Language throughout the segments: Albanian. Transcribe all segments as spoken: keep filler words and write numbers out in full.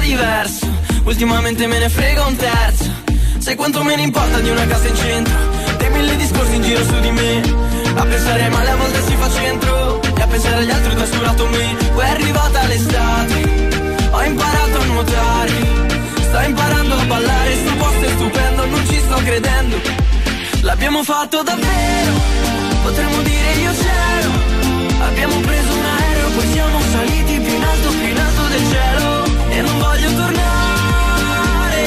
diverso, ultimamente me ne frega un terzo. Sai quanto me ne importa di una casa in centro, dei mille discorsi in giro su di me. A pensare male a volte si fa centro, e a pensare agli altri ho trascurato me. Poi è arrivata l'estate, ho imparato a nuotare, sto imparando a ballare, sto posto è stupendo, non ci sto credendo. L'abbiamo fatto davvero, potremmo dire io c'ero. Abbiamo preso un aereo, poi siamo saliti più in alto, più in alto del cielo. E non voglio tornare.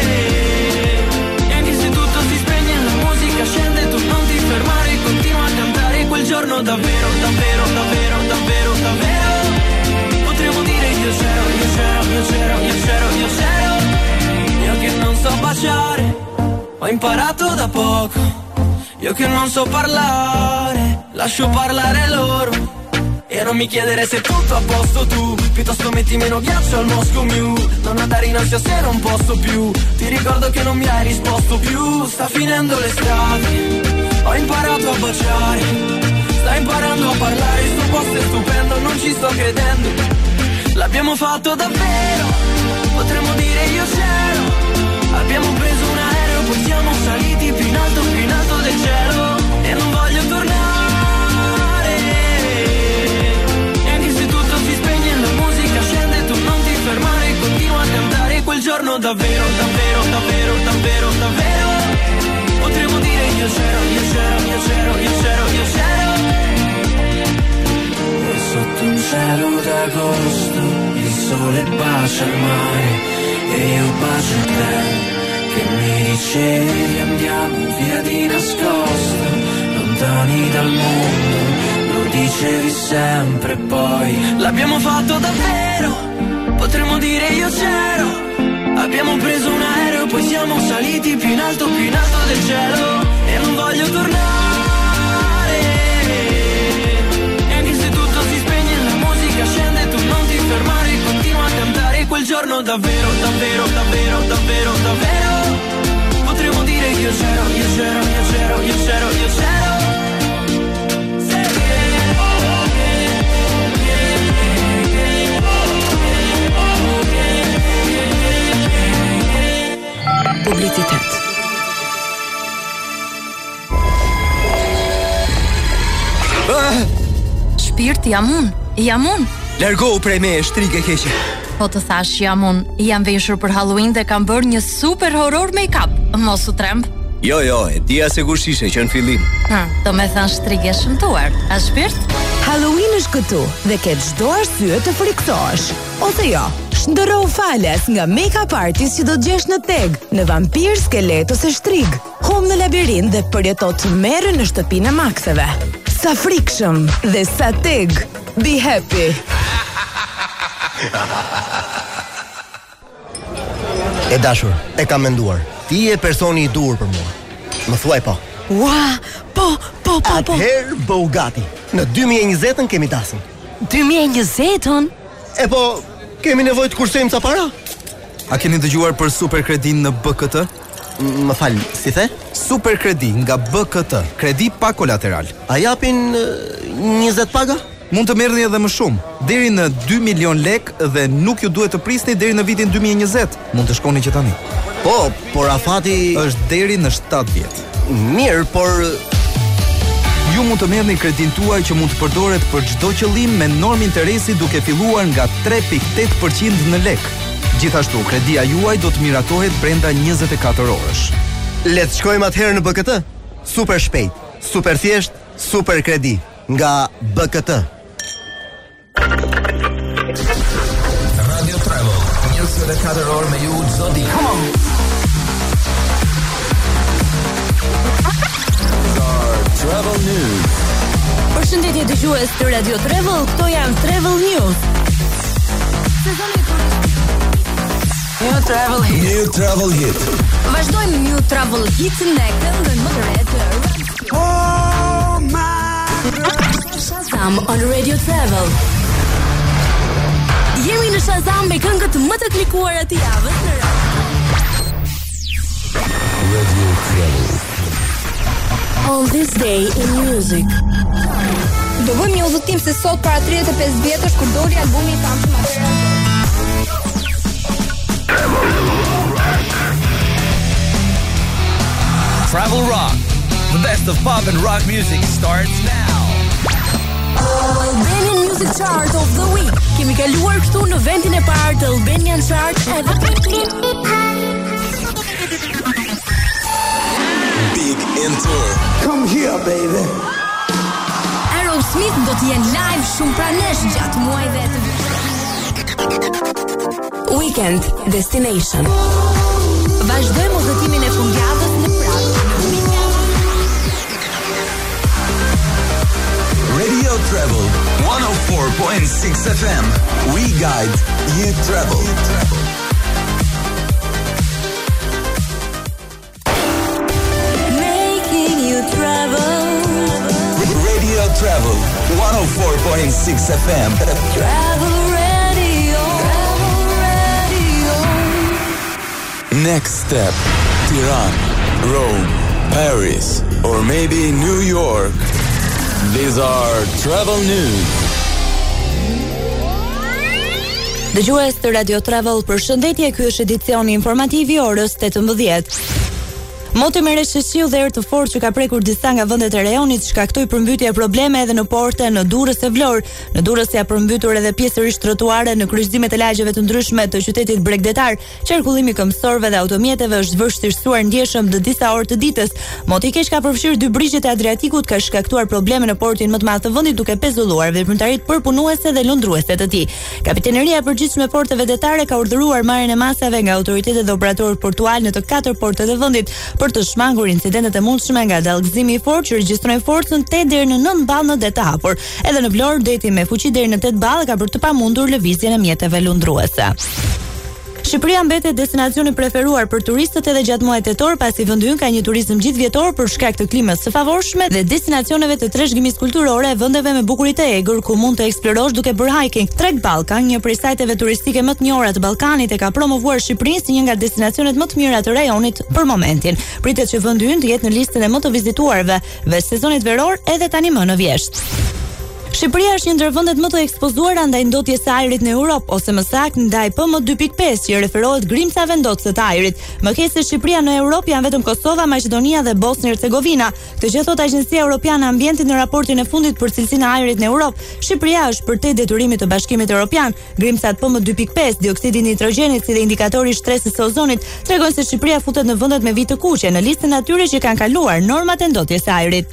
E anche se tutto si spegne, la musica scende, tu non ti fermare, continua a cantare. Quel giorno davvero, davvero, davvero, davvero, davvero potremmo dire io c'ero, io c'ero, io c'ero, io c'ero, io c'ero. Io che non so baciare, ho imparato da poco. Io che non so parlare, lascio parlare loro. E non mi chiedere se tutto a posto tu, piuttosto metti meno ghiaccio al Moscow Mew. Non andare in ansia se non posso più, ti ricordo che non mi hai risposto più. Sta finendo l'estate, ho imparato a baciare, sta imparando a parlare, sto posto è stupendo, non ci sto credendo. L'abbiamo fatto davvero, potremmo dire io c'ero. Abbiamo preso un aereo, poi siamo saliti più in alto, più in alto del cielo. E non voglio tornare. E anche se tutto si spegne, la musica scende, tu non ti fermare, continua a cantare. Quel giorno davvero, davvero, davvero, davvero, davvero potremmo dire io c'ero, io c'ero, io c'ero, io c'ero, io c'ero. E sotto un cielo d'agosto il sole bacia il mare e io bacio te, che mi dicevi andiamo via di nascosto, lontani dal mondo, lo dicevi sempre poi. L'abbiamo fatto davvero, potremmo dire io c'ero. Abbiamo preso un aereo, poi siamo saliti più in alto, più in alto del cielo. E non voglio tornare. E anche se tutto si spegne, la musica scende, tu non ti fermare, continua a cantare. Quel giorno davvero, davvero, davvero, davvero, davvero potremmo dire io c'ero, io c'ero, io c'ero, io c'ero, io c'ero. Publicitet. Ah! Shpirt, jam unë, jam unë. Largohu prej me, shtrike keqe. Po të thash jam unë, jam veshur për Halloween dhe kam bërë një super horror make-up. Mos u tremb. Jo, jo, e dia se kur shishe që në fillim. Ha, do me thënë shtrike shëmtuar. A shpirt? Halloween është këtu dhe ke çdo arsye të friksohesh. Ose jo, shndërro falas nga make-up artist që do të gjesh në teg, në vampir, skelet ose shtrig. Hum në labirint dhe përjeto të merre në shtëpinë e makseve. Sa frikshëm dhe sa teg. Be happy. E dashur, e kam menduar. Ti je personi i duhur për mua. Më thuaj po. Ua, po, po, po, po. Atëherë bëu gati. Në dy mijë e njëzet kemi dasëm. dy mijë e njëzet? E po, kemi nevojë të kursejmë ca para. A keni dëgjuar për superkredin në B K T? Më fal, si the? Superkredi nga B K T, kredi pa kolateral. A japin njëzet paga? Mund të merrni edhe më shumë, deri në dy milion lek dhe nuk ju duhet të prisni deri në vitin dy mijë e njëzet. Mund të shkoni që tani. Po, por afati është deri në shtatë vjet. Mirë, por ju mund të merrni kredin tuaj që mund të përdoret për çdo qëllim me normë interesi duke filluar nga tre pikë tetë përqind në lek. Gjithashtu, kredia juaj do të miratohet brenda njëzet e katër orësh. Le të shkojmë atëherë në B K T. Super shpejt, super thjesht, super kredi nga B K T. Radio Travel, njëzet e katër orë me ju çdo ditë. Come on. Travel News. Përshëndetje dëgjues të Radio Travel, këto janë Travel News. Sezoni New Travel Hit. New Travel Hit. Vazhdojmë New Travel Hit në këngën më të re të Oh my Shazam on Radio Travel. Jemi në Shazam me këngët më të klikuara të javës në Radio Travel. On this day in music. Do bëjmë një udhëtim se sot para tridhjetë e pesë vjetësh kur doli albumi i famshëm atëherë. Travel Rock. The best of pop and rock music starts now. Albanian Music Chart of the Week. Kemi kaluar këtu në vendin e parë të Albanian Chart edhe Big in tour. Come here, baby. Aerosmith do të jenë live shumë pranë nesh gjatë muajve të Weekend Destination. Vazhdojmë udhëtimin e fundjavës në Prag. Radio Travel one oh four point six F M. We guide you travel. Making you travel. Radio Travel one oh four point six F M. Travel radio. Travel radio. Next step, Tirana, Rome, Paris, or maybe New York. These are travel news. Dëgjues të Radio Travel, përshëndetje, ky është edicioni informativ i orës tetëmbëdhjetë. Moti me reshëqiu dhe erë të fortë që ka prekur disa nga vendet e rajonit shkaktoi përmbytje probleme edhe në porte në Durrës e Vlorë. Në Durrës janë përmbytur edhe pjesërisht trotuare në kryqëzimet e lagjeve të ndryshme të qytetit bregdetar. Qarkullimi këmbësorëve dhe automjeteve është vështirësuar ndjeshëm në disa orë të ditës. Moti i keq ka përfshirë dy brigjet e Adriatikut, ka shkaktuar probleme në portin më të madh të vendit duke pezulluar veprimtaritë përpunuese dhe lundruese të tij. Kapiteneria e përgjithshme e porteve vetare ka urdhëruar marrjen e masave nga autoritetet dhe operatorët portual në të katër portet e vendit për të shmangur incidentet e mundshme nga dallgëzimi i fortë që regjistrojnë forcën tetë deri në nëntë ballë në det të hapur. Edhe në Vlorë deti me fuqi deri në tetë ballë ka për të pamundur lëvizjen e mjeteve lundruese. Shqipëria mbetet destinacioni preferuar për turistët edhe gjatë muajit tetor, pasi vendi ynë ka një turizëm gjithëvjetor për shkak të klimës së favorshme dhe destinacioneve të trashëgimisë kulturore e vendeve me bukuritë e egër ku mund të eksplorosh duke bërë hiking. Trek Balkan, një prej sajteve turistike më të njohura të Ballkanit, e ka promovuar Shqipërinë si një nga destinacionet më të mira të rajonit për momentin. Pritet që vendi ynë të jetë në listën e më të vizituarve veç sezonit veror edhe tani më në vjesht. Shqipëria është një ndër vendet më të ekspozuara ndaj ndotjes së ajrit në Europë, ose më saktë ndaj P M dy pikë pesë, që referohet grimcave ndotëse të ajrit. Më keq se Shqipëria në Europë janë vetëm Kosova, Maqedonia dhe Bosnjë-Hercegovina. Këtë gjë thot Agjencia Europiane e Ambientit në raportin e fundit për cilësinë e ajrit në Europë. Shqipëria është përtej detyrimit të Bashkimit Evropian. Grimcat P M dy pikë pesë, dioksidi i nitrogjenit si dhe indikatori i shtresës së ozonit tregojnë se Shqipëria futet në vendet me vit të kuqe në listën atyre që kanë kaluar normat e ndotjes së ajrit.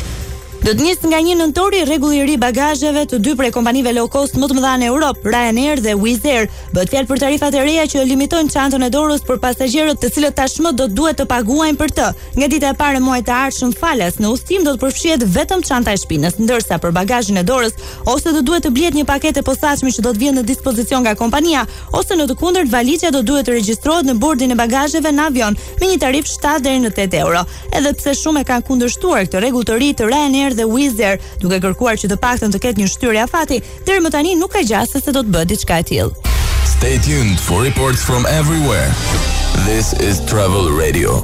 Do të nisë nga një nëntori rregulli i ri bagazheve të dy prej kompanive low cost më të mëdha në Europë, Ryanair dhe Wizz Air. Bëhet fjalë për tarifat e reja që limitojnë çantën e dorës për pasagerët, të cilët tashmë do të duhet të paguajnë për të. Nga dita e parë e muajit të ardhshëm falas në udhtim do të përfshihet vetëm çanta e shpinës, ndërsa për bagazhin e dorës ose do duhet të blihet një paketë e posaçme që do të vijë në dispozicion nga kompania, ose në të kundërt valizja do duhet të regjistrohet në bordin e bagazheve në avion me një tarifë shtatë deri në tetë euro. Edhe pse shumë e kanë kundërshtuar këtë rregull të ri të Ryanair dhe Wizz Air, duke kërkuar që të paktën të ketë një shtyrje afati, deri më tani nuk ka gjasë se do të bëhet diçka e tillë. Stay tuned for reports from everywhere. This is Travel Radio.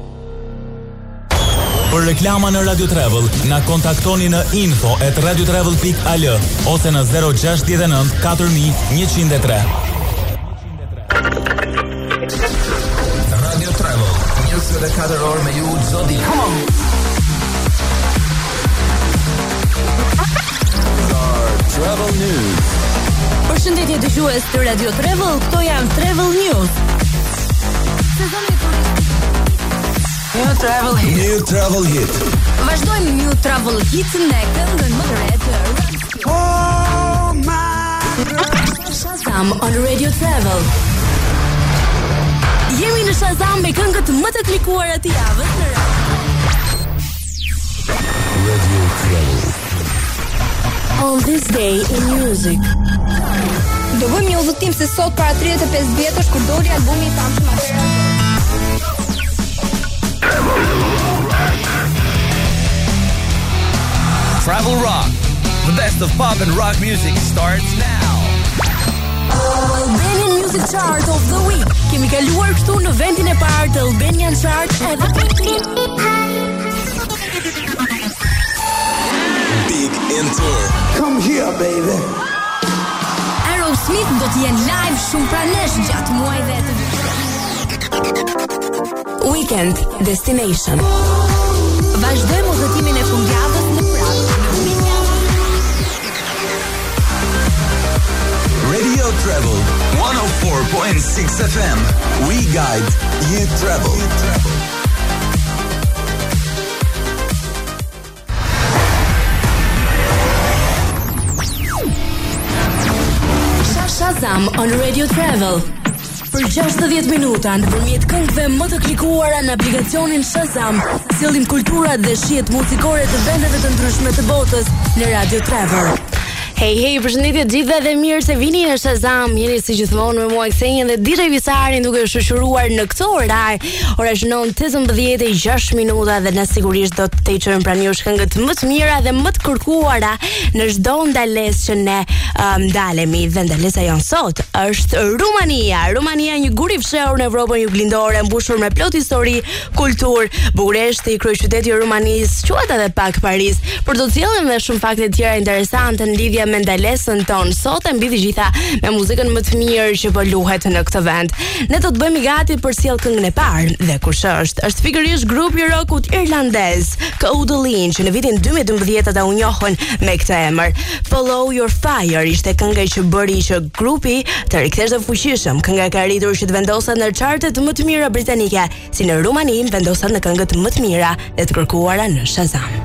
Për reklama në Radio Travel, na kontaktoni në info at radiotravel dot al ose në zero gjasht nënt katër mijë njëqind e tre. Radio Travel, njëzet e katër orë me ju çdo ditë. Come on. Travel News. Përshëndetje dëgjues të Radio Travel, këto janë Travel News. Sezoni turistik. New Travel Hit. New Travel Hit. Vazhdojmë New Travel Hit në këngën më të re të Ramsky. Oh my. Shazam on Radio Travel. Jemi në Shazam me këngët më të klikuara të javës në radio. Radio Travel. On this day in music. Do bëjmë një udhëtim se sot para tridhjetë e pesë vjetësh kur doli albumi i famshëm atëherë. Travel Rock. The best of pop and rock music starts now. Albanian Music Chart of the Week. Kemi kaluar këtu në vendin e parë të Albanian Chart edhe Big in tour. Come here, baby. Aerosmith do të jenë live shumë pranë nesh gjatë muajve të Weekend Destination. Vazhdojmë udhëtimin e fundjavës në Prag, në Minja. Radio Travel one oh four point six F M. We guide you travel. Shazam on Radio Travel. Për gjashtëdhjetë minuta nëpërmjet këngëve më të klikuara në aplikacionin Shazam, sillim kulturat dhe shihet muzikore të vendeve të ndryshme të botës në Radio Travel. Hey, hey, përshëndetje të gjithëve dhe mirë se vini në Shazam. Jeni si gjithmonë me mua Ksenjen dhe D J Visarin duke u shoqëruar në këtë orar. Ora është nën tetëmbëdhjetë e gjashtë minuta dhe ne sigurisht do të çojmë pranë jush këngët më të mira dhe më të kërkuara në çdo ndalesë që ne um, ndalemi. Dhe ndalesa janë sot është Rumania. Rumania, një gur i fshehur në Evropën juglindore, mbushur me plot histori, kulturë. Bukureshti, kryeqyteti i Rumanisë, quhet edhe pak Paris, për të cilën dhe shumë fakte të tjera interesante në lidhje me ndalesën tonë sot e mbi të gjitha me muzikën më të mirë që po luhet në këtë vend. Ne do të bëhemi gati për sjell këngën e parë dhe kush është? Është pikërisht grupi rockut irlandez Kodaline, që në vitin dy mijë e dymbëdhjetë ata u njohën me këtë emër. Follow Your Fire ishte kënga që bëri që grupi të riktheshte fuqishëm. Kënga ka arritur që të vendoset në chartet më të mira britanike, si në Rumani vendoset në këngët më të mira dhe të kërkuara në Shazam.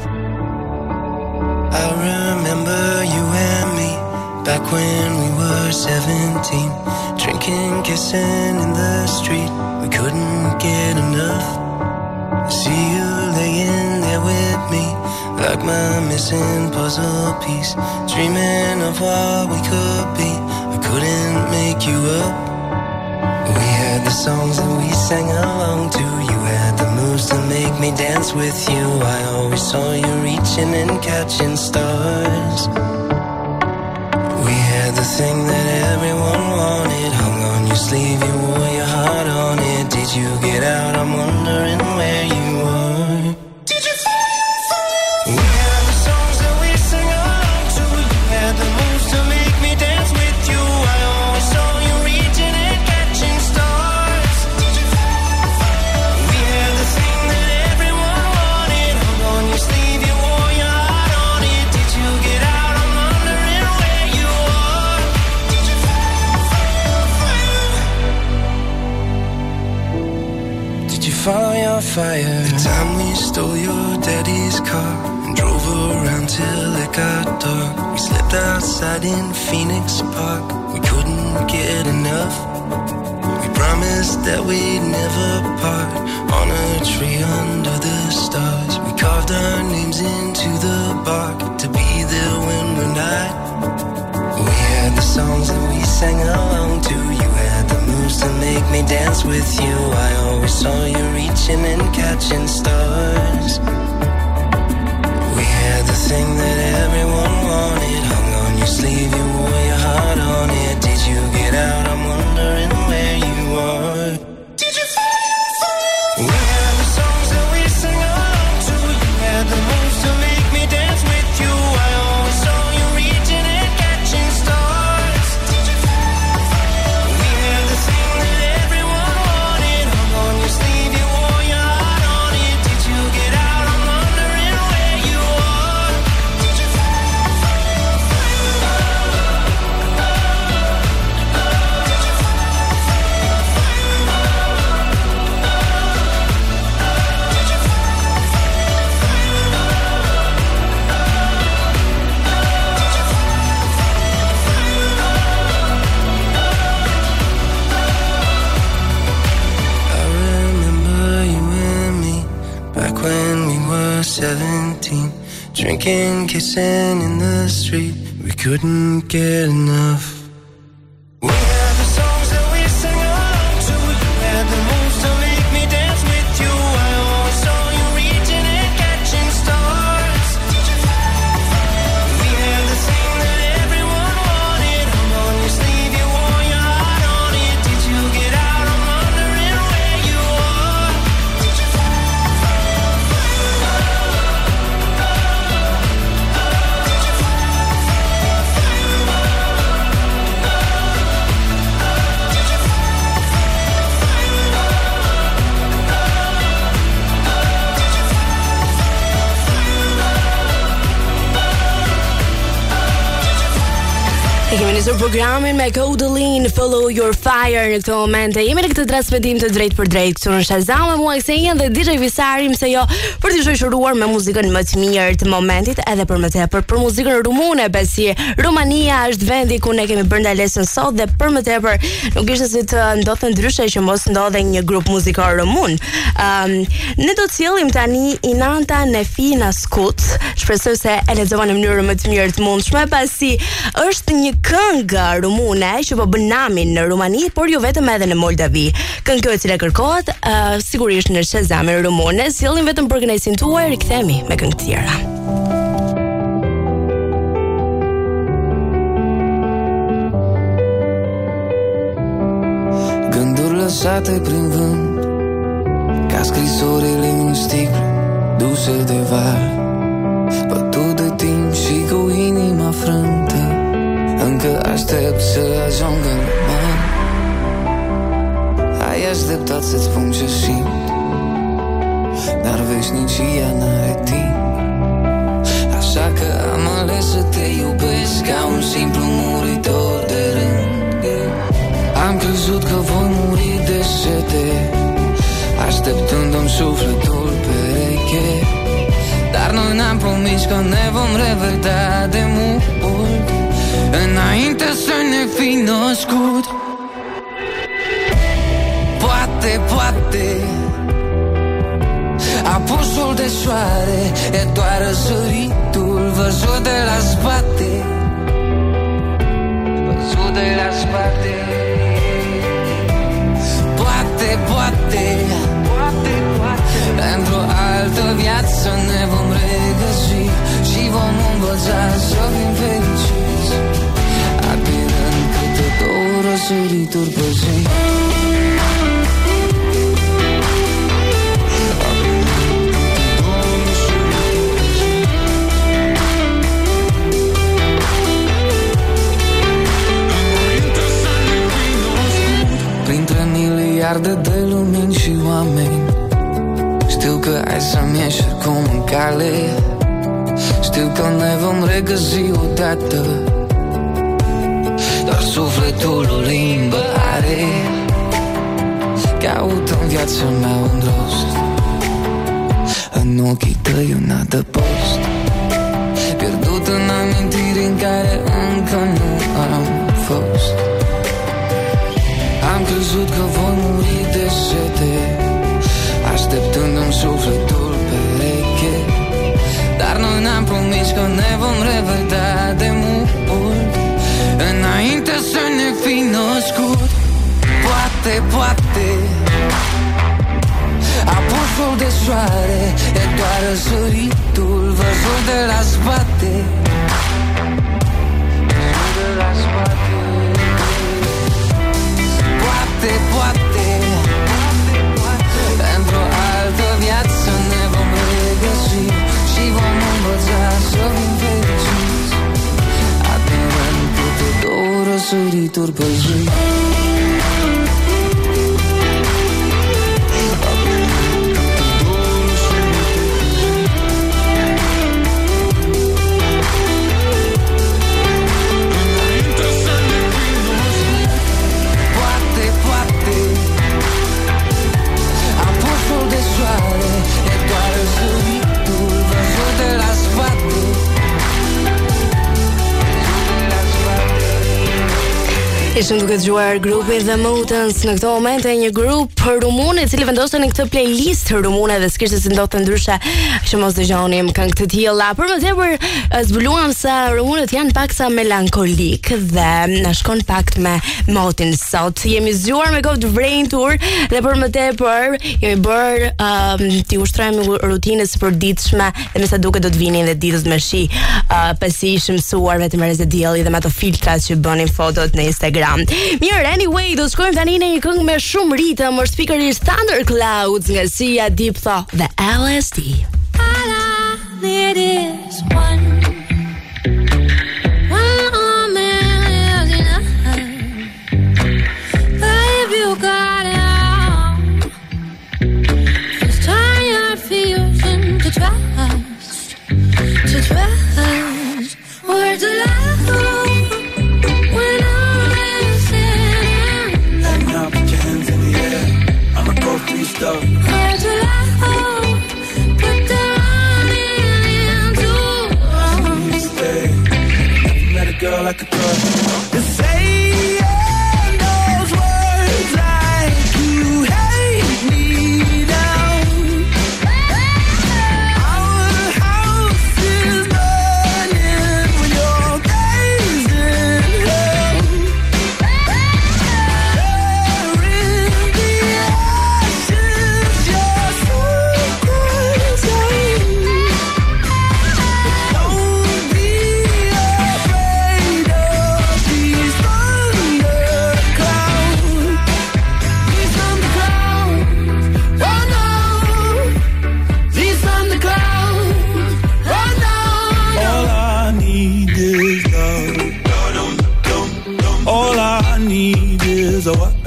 I remember you and me back when we were seventeen, drinking, kissing in the street. We couldn't get enough. See you laying there with me, like my missing puzzle piece, dreaming of what we could be. I couldn't make you up. We had the songs that we sang along to. You had the moves to make me dance with you. I always saw you reaching and catching stars. We had the thing that everyone wanted, hung on your sleeve, you wore your heart on it. Did you get out? I'm wondering where you were. Did you fall? We had the songs that we sang along to. You had the moves to make me dance with you. I always saw you reaching and catching stars. Did you fall? We had the thing that everyone wanted, hung on your sleeve, you wore your heart on it. Did you get out? I'm wondering where you are. Did you fall? Did you fall your fire? The time we stole your daddy's car and drove around till it got dark. We slept outside in Phoenix Park. We couldn't get enough. We promised that we'd never part, on a tree under the stars. We carved our names into the bark to be there when we're not. We had the songs that we sang along to. You had the moves to make me dance with you. I always saw you reaching and catching stars. We had the thing that everyone wanted, hung on your sleeve, you wore your heart on it. Did you get out? I'm wondering where you are. Did you fall? We had the songs that we sang along to. You had the moves to make me dance with you. I always saw you reaching and catching stars. Did you fall? We had the thing that everyone wanted, hung on your sleeve, you wore your heart on it. Did you get out? I'm wondering where you are. Did you I remember you and me back when we were seventeen, drinking, kissing in the street. We couldn't get enough. We had the songs that we sang along to. You had the moves to make me dance with you. I always saw you reaching and catching stars. Did you fall? We had the thing that everyone wanted, hung on your sleeve, you wore your heart on it. Did you get out? I'm wondering where you are. Did you fall? nisur programin me Codeline Follow Your Fire në këtë moment. Jemi në këtë transmetim të drejt për drejt këtu në Shazam me mua Ksenja dhe D J Visarim se jo për të shoqëruar me muzikën më të mirë të momentit edhe për më tepër për muzikën rumune, pasi Rumania është vendi ku ne kemi bërë ndalesën sot dhe për më tepër nuk ishte si të ndodhte ndryshe që mos ndodhe një grup muzikor rumun. Um, ne do të sjellim tani Inanta Nefina Skut. Shpresoj se e lexova në mënyrë më të mirë të mundshme, pasi është një këngë rumune që po bën namin në Rumani, por jo vetëm edhe në Moldavi. Këngë e cila kërkohet uh, sigurisht në Shazamin rumune. Sjellim vetëm për kënaqësinë tuaj, rikthehemi me këngë të tjera. Gânduri lăsate prin vânt, ca scrisorile în sticlă, duse de val, bătut de timp și cu inima frântă, încă aștept să ajungă în mare. Ai așteptat să-ți spun ce simt, dar veșnicia n-are timp. Așa că am ales să te iubesc ca un simplu muritor de rând. Am crezut că voi muri de sete, așteptându-mi sufletul pereche. Dar noi ne-am promis că ne vom revedea de mult, înainte să ne fi născut. Poate, poate apusul de soare e doar răsăritul văzut de la spate, văzut de la spate. Poate, poate, poate, poate într-o altă viață ne vom regăsi și vom învăța să fim fericiți, admirând câte două răsărituri pe zi. Printre miliarde de lumini și oameni, știu că ai să-mi ieși acum în cale. Știu că ne vom regăsi odată, doar sufletul o limbă are. Caut în viața mea un rost, în ochii tăi un adăpost, pierdut în amintiri în care încă nu am fost. Am crezut că voi muri de sete, așteptându-mi sufletul pereche. Dar noi ne-am promis că ne vom revedea de mult, înainte să ne fi născut. Poate, poate apusul de soare e doar răsăritul văzut de la spate, văzut de la spate. Poate, poate, într-o altă viață ne vom regăsi și vom învăța să fim fericiți, admirând câte două răsărituri pe zi. Ishëm duke dëgjuar grupi The Mutants në këtë moment, e një grup rumun i cili vendosën në këtë playlist rumune dhe s'kishte si ndodhte ndryshe që mos dëgjonim këngë të tilla. Për më tepër zbuluam se rumunët janë pak sa melankolik dhe na shkon pak me motin sot. Jemi zgjuar me kohë të vrenjtur dhe për më tepër jemi bër um, ti ushtrojmë rutinës së përditshme dhe me sa duket do të vinin dhe ditët me shi, uh, pasi ishim mësuar vetëm me dielli dhe me ato filtrat që bënin fotot në Instagram. Mirë, anyway, do shkojmë tani në një këngë me shumë ritëm, është pikërisht Thunderclouds nga Sia Deep Thought dhe L S D. All I need is one, one more man is enough. Babe, you got it all. Just turn your fears into trust, to trust. Words of love when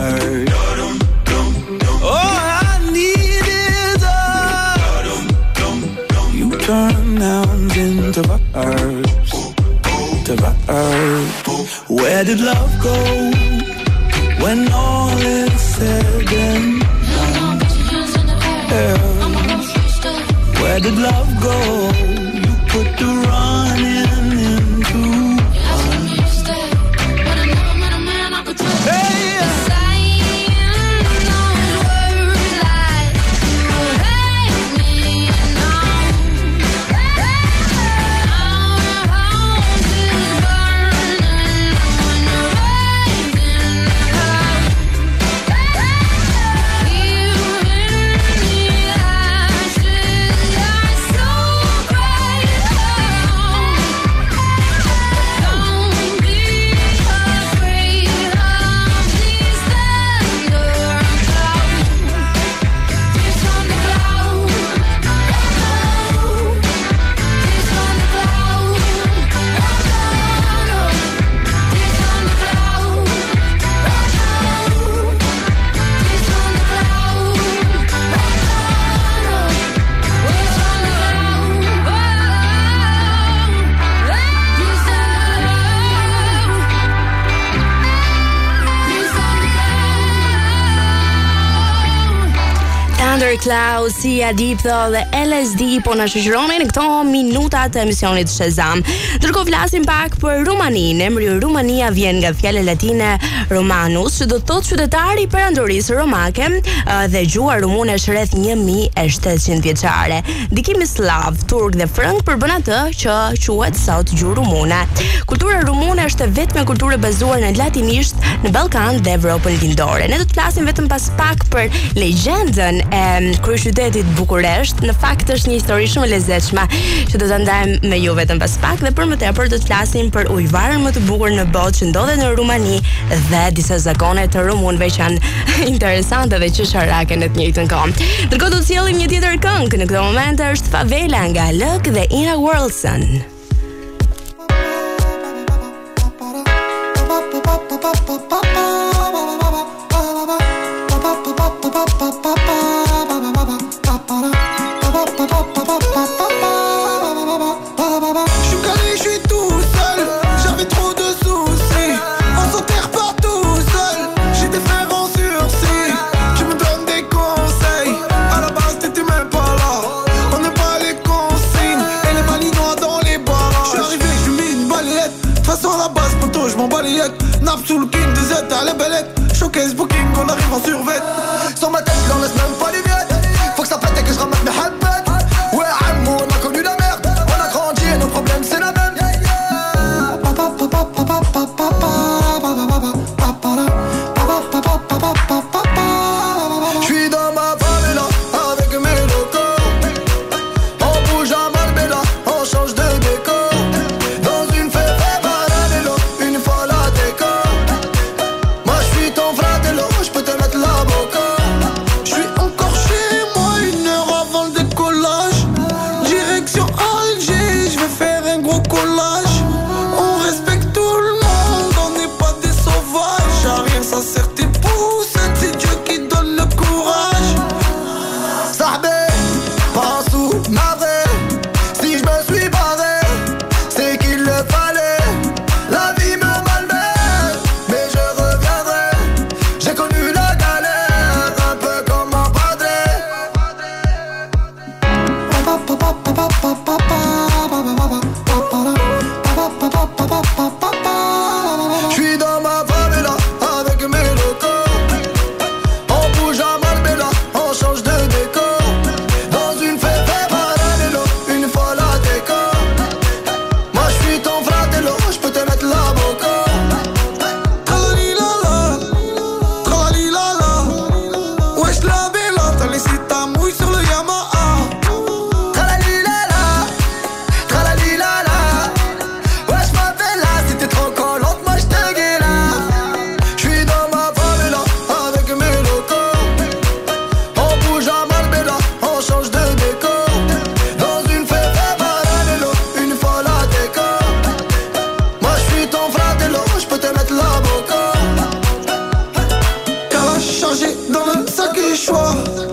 heart. All I need is a. You turn nouns into verbs, to verbs. Where did love go when all is said and done? Yeah. Where did love go? You put the running into fun. Hey, yeah. Cloud, Sia Deep dhe L S D po na shoqëroni në këto minuta të emisionit Shazam. Ndërkohë flasim pak për Rumaninë. Emri Rumania vjen nga fjala latine Romanus, që do të thotë qytetari i perandorisë romake, dhe gjuha rumune është rreth një mijë e shtatëqind vjeçare. Ndikimi slav, turk dhe frank përbën atë që quhet sot gjuhë rumune. Kultura rumune është vetëm kulturë e bazuar në latinisht në Ballkan dhe Evropën lindore. Ne do të flasim vetëm pas pak për legjendën e kryeqytetit Bukuresht. Në fakt është një histori shumë e lezetshme që do ta ndajmë me ju vetëm pas pak, dhe për më tepër do të flasim për ujvarën më të bukur në botë që ndodhet në Rumani dhe disa zakone të rumunëve që janë interesante dhe qesharake në të njëjtën kohë. Ndërkohë do të sjellim një tjetër këngë. Në këtë moment është Favela nga Lëk dhe Ina Worldson. Sous le king des aides à la belette. Showcase booking, on arrive en survêt. Sur ma tête, j'en laisse même pas les miettes. Faut que ça pète et que je ramasse mes handbags. Ouais, Ammo, on a connu la merde. On a grandi et nos problèmes c'est la même. J'suis dans ma favela avec mes locaux. On bouge à Marbella, on change de décor. Dans une fête parallèle, une fois la déco. J'peux te mettre la boca. J'suis encore chez moi une heure avant le décollage. Direction Alger, j'vais faire un gros collage. On respecte tout le monde, on n'est pas des sauvages. À rien ça sert tes pouces, c'est Dieu qui sacré choix.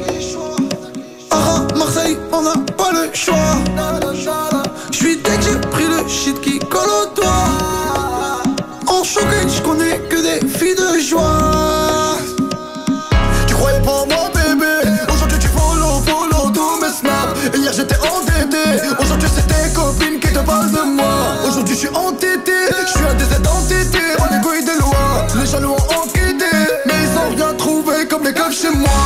Ah, Marseille, on n'a pas le choix. J'suis dès que j'ai pris le shit qui colle au doigt. En showcase, j'connais que des filles de joie. Tu croyais pas en moi, bébé. Aujourd'hui tu follow, follow tous mes snaps. Et hier j'étais endetté. Aujourd'hui c'est tes copines qui te parlent de moi. Aujourd'hui je suis entêté. Je suis un des d'entêté. On est goût des lois. Les jaloux ont enquêté. Mais ils ont rien trouvé comme les keufs chez moi.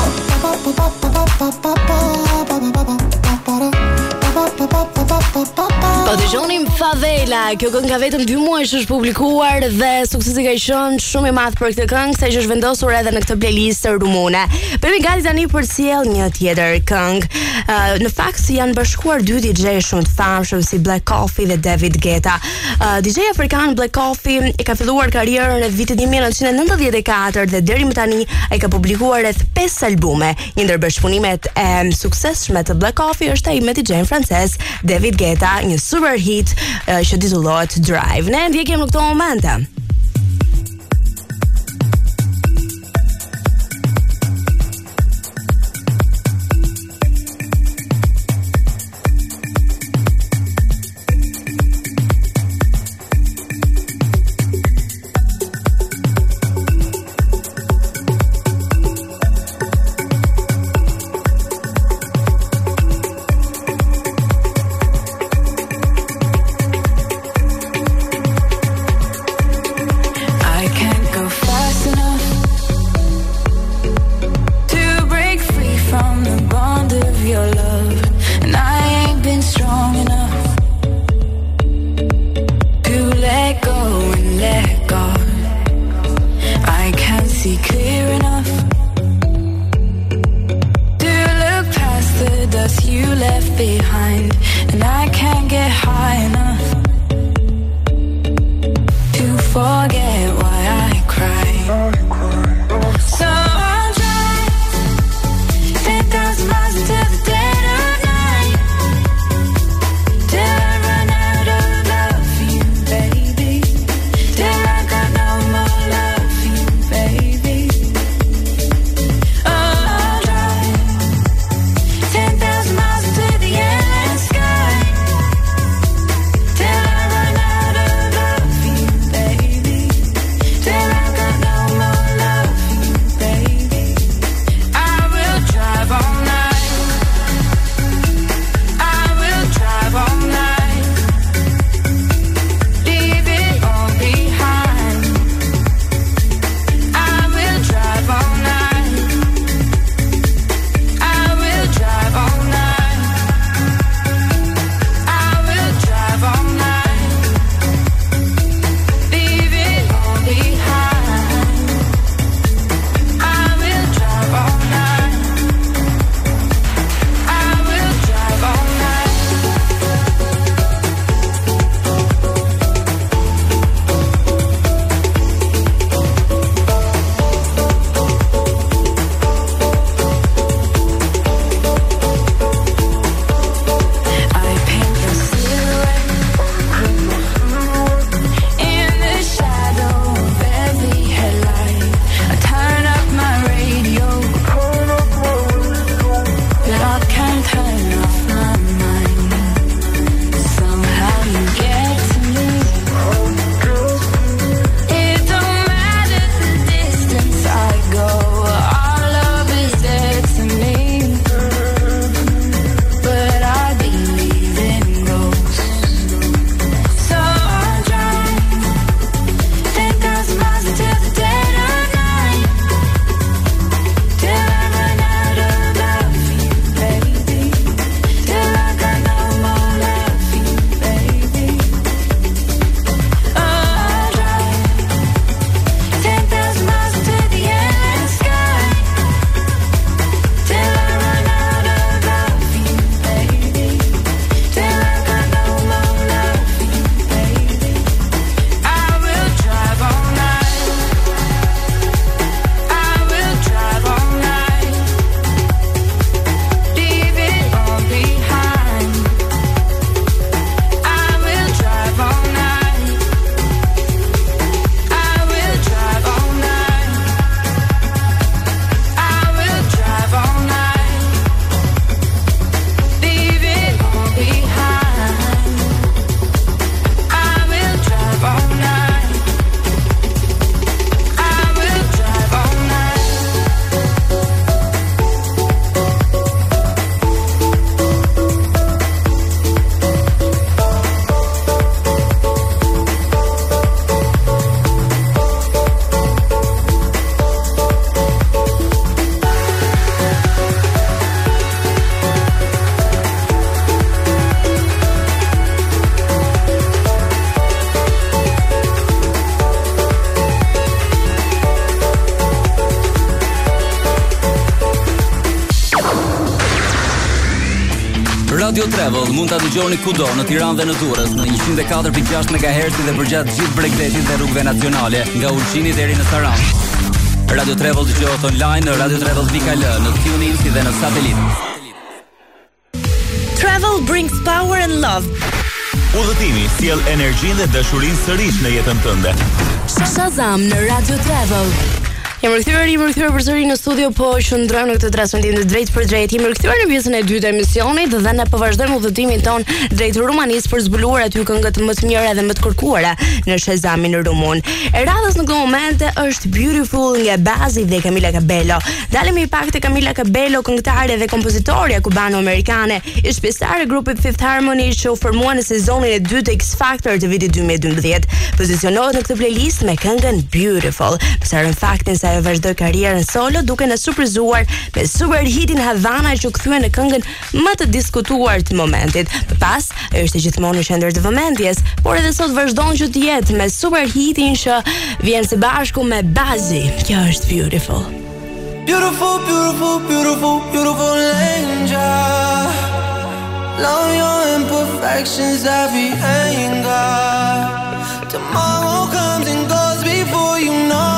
Po dëgjonim Favela, kjo këngë ka vetëm dy muaj që është publikuar dhe suksesi ka qenë shumë i madh për këtë këngë, sa që është vendosur edhe në këtë playlist rumune. Për mi gati tani për sjell një tjetër këngë. Uh, në fakt janë bashkuar dy D J shumë të famshëm si Black Coffee dhe David Guetta. Uh, D J afrikan Black Coffee e ka filluar karrierën në vitin nineteen ninety-four dhe deri më tani ai ka publikuar rreth pesë albume. Një ndër bashkëpunimet e suksesshme të Black Coffee është ai me D J-n francez David Guetta, një super hit uh, që titullohet Drive. Ne ndjekim në këto momente. Radio Travel mund ta dëgjoni kudo në Tiranë dhe në Durrës në njëqind e katër pikë gjashtë megahertz dhe përgjatë gjithë Bregdetit dhe rrugëve nacionale nga Ulqini deri në Taranë. Radio Travel dëgohet online në radio travel dot i l, në TuneIn si dhe në satelit. Travel brings power and love. Udhëtimi sjell energjinë dhe dashurinë sërish në jetën tënde. Shazam në Radio Travel. Jam rikthyer, jam rikthyer përsëri në studio, po qëndrojmë në këtë transmetim të drejtë për drejtë. Jam rikthyer në pjesën e dytë të emisionit dhe ne po vazhdojmë udhëtimin ton drejt Rumanisë për zbuluar aty këngët më të mira dhe më të kërkuara në Shazamin rumun. E radhës në këtë moment është Beautiful nga Bazzi dhe Camila Cabello. Dalemi pak te Camila Cabello, këngëtare dhe kompozitorja kubano-amerikane, ish pjesëtare e grupit Fifth Harmony që u formua në sezonin e dytë të X Factor të vitit dy mijë e dymbëdhjetë. Pozicionohet në këtë playlist me këngën Beautiful. Për në faktin se ajo vazhdoi karrierën solo duke na surprizuar me super hitin Havana që kthyen në këngën më të diskutuar të momentit. Më pas, ajo është gjithmonë në qendër të vëmendjes, por edhe sot vazhdon që të jetë me super hitin që vjen së bashku me Bazzi. Kjo është Beautiful. Beautiful, beautiful, beautiful, beautiful angel. Love your imperfections, every anger. Tomorrow comes and goes before you know.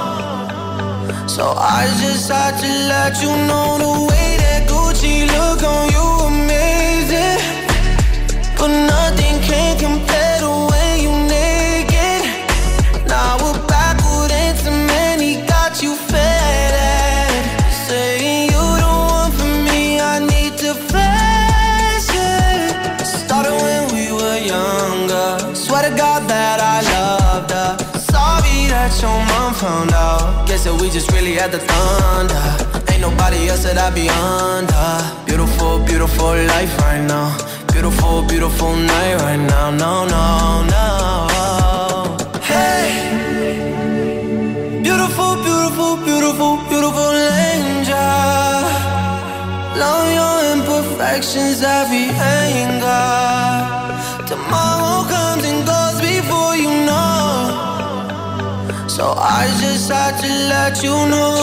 So I just had to let you know the way that Gucci look on you amazing. But nothing can compare the way you naked. Now we're backward into many, got you faded. Saying you the one for me, I need to face it. Started when we were younger. Swear to God that I loved her. Sorry that your mom found out. Guess that we just really had the thunder. Ain't nobody else that I be under. Beautiful, beautiful life right now. Beautiful, beautiful night right now. No, no, no. Hey, beautiful, beautiful, beautiful, beautiful angel. Love your imperfections, every anger. Tomorrow comes and goes before you know. So I just had to let you know.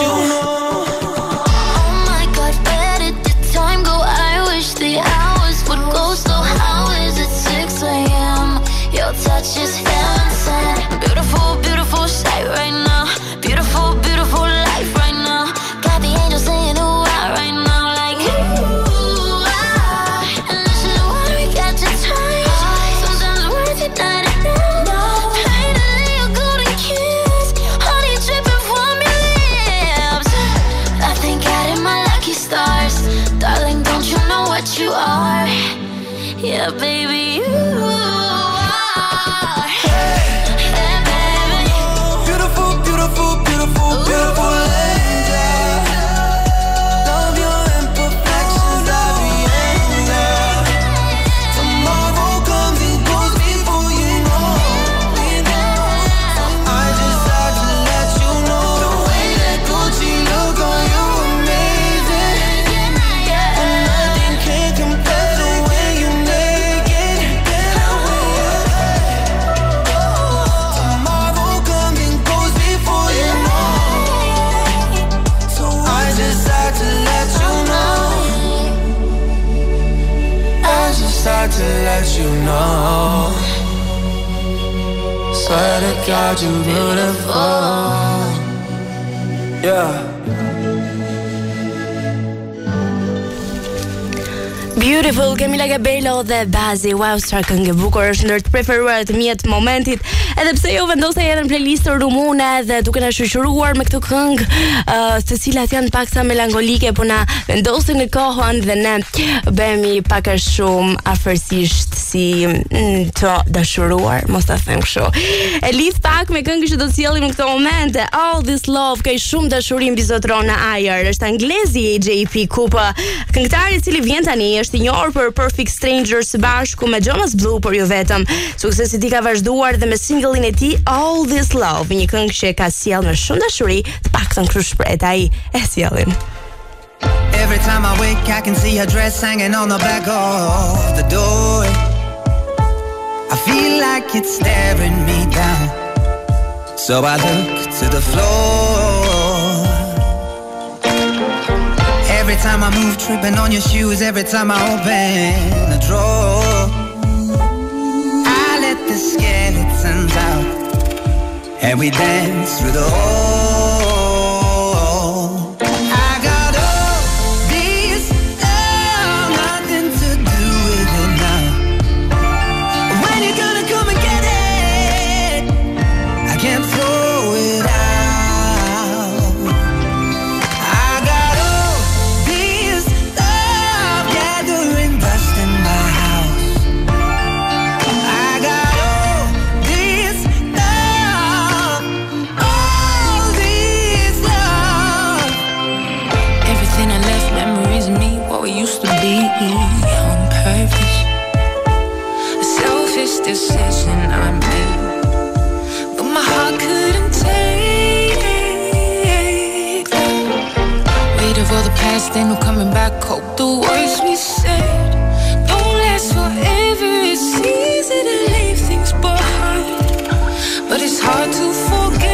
Oh my God, where did the time go? I wish the hours would go slow. How is it six a.m.? Your touch is heaven. Beautiful, beautiful sight right now. Beautiful, beautiful life right now. Got the angels saying ooh ah right now, like ooh ah. And this is what we got to time. Sometimes worth it, not enough. Pain in your golden kiss. Honey dripping from your lips. I thank God in my lucky stars. Darling, don't you know what you are? Yeah, baby, you are. Hey, baby. Beautiful, beautiful, beautiful, beautiful angel. Love your imperfections, every anger. Tomorrow comes and goes before you know. I just had to let you know the way that Gucci look on you amazing. And nothing can compare the way you naked. Tomorrow comes and goes before you know. So I just had to let you know. I just had to let you know. Swear to God you're beautiful. Yeah. Beautiful, Camila Cabello dhe Bazzi. Wow, çfarë këngë e bukur, është ndër të preferuarat e mia të momentit. Edhe pse jo vendosej edhe në playlist rumune dhe duke na shoqëruar me këtë këngë, uh, të cilat janë pak sa melankolike, po na vendosin në kohën dhe ne bëhemi pak a shumë afërsisht si mm, të dashuruar, mos ta them kështu. E lidh pak me këngën që do të sjellim në këtë moment. All This Love, ka shumë dashuri mbi zotron në ajër. Është anglezi J P Cooper, këngëtari i cili vjen tani, është i njohur për Perfect Strangers së bashku me Jonas Blue, por jo vetëm. Suksesi i tij ka vazhduar dhe me singlin e tij All This Love, një këngë që ka sjell me shumë dashuri, të paktën kështu shpreh ai e sjellin. Every time I wake I can see her dress hanging on the back of the door. I feel like it's staring me down. So I look to the floor. Every Every time I move, tripping on your shoes. Every time I open a drawer, I let the skeletons out, and we dance through the hall. I got all this love, nothing to do with it now. When you gonna come and get it? I can't throw it out. On purpose, a selfish decision I made, but my heart couldn't take. Waited for the past, ain't no coming back. Hope the words we said don't last forever. It's easy to leave things behind, but it's hard to forget.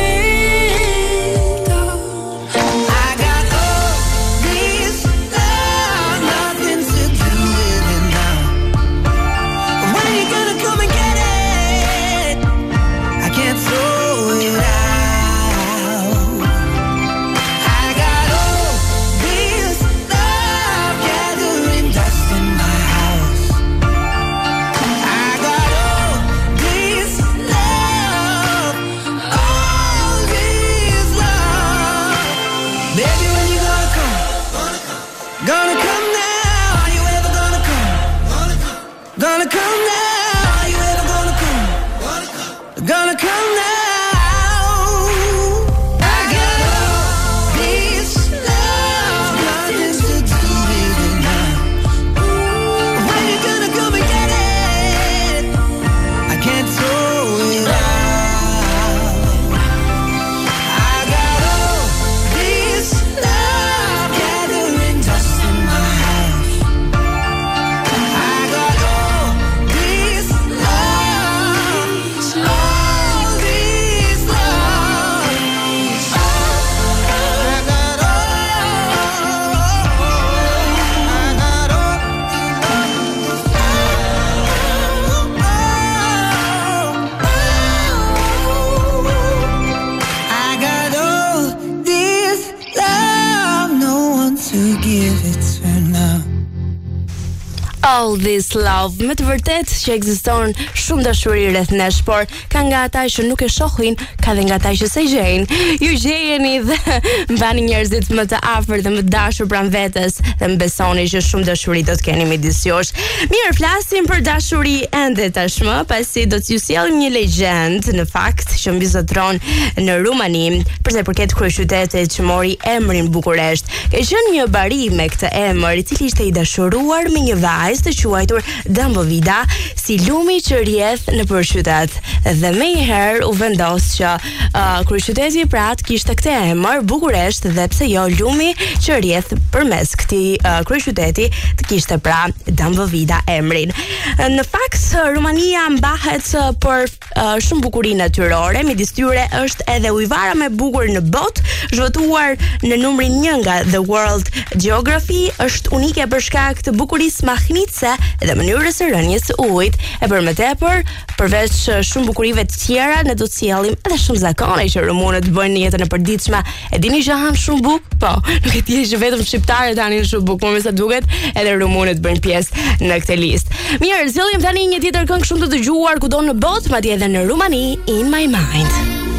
All This Love. Me të vërtet që ekziston shumë dashuri rreth nesh, por ka nga ata që nuk e shohin, ka dhe nga ata që se gjejnë. Ju gjejeni dhe mbani njerëzit më të afërt dhe më të dashur pranë vetes dhe më besoni që shumë dashuri do të keni midis jush. Mirë, flasim për dashuri ende tashmë, pasi do t'ju sjellim një legjend në fakt që mbizotron në Rumani, për sa i përket kryeqytetit që mori emrin Bukuresht. Ka qenë një bari me këtë emër, i cili ishte i dashuruar me një vajzë të quajtur Dambovida, si lumi që rrjedh nëpër qytet. Dhe më një herë u vendos që uh, kryeqyteti pra të kishte këtë emër Bukuresht, dhe pse jo lumi që rrjedh përmes këtij uh, kryeqyteti të kishte pra Dambovida emrin. Në fakt Rumania mbahet për uh, shumë bukuri natyrore, midis tyre është edhe ujvara më e bukur në botë, zhvotuar në numrin një nga The World Geography, është unike për shkak të bukurisë mahnitse dhe mënyrës së rënies së ujit. E për më tepër, përveç shumë bukurive të tjera, ne do të sjellim edhe shumë zakone që rumunët bëjnë në jetën e përditshme. E dini që han shumë bukë? Po, nuk e di që vetëm shqiptarët hanin shumë bukë, por me sa duket, edhe rumunët bëjnë pjesë në këtë listë. Mirë, zgjellim tani një tjetër këngë shumë të dëgjuar kudo në botë, madje edhe në Rumani, In My Mind.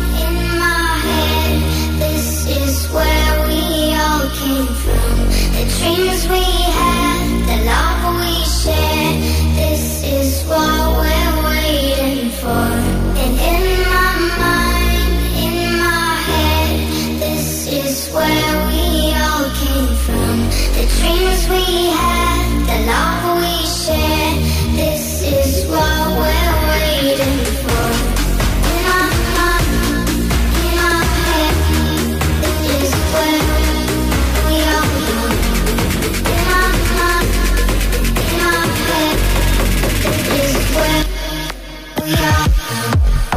In my head, this is where we all came from. The dreams we had, the love we shared, this is what we're waiting for. And in my mind, in my head, this is where we all came from. The dreams we had, the love we shared, this is what we're waiting for. In my mind, in my head, this is where we all come. In my mind, in my head, this is where we all come.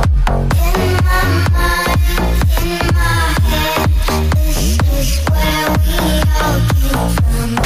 In my mind, in my head, this is where we all came from.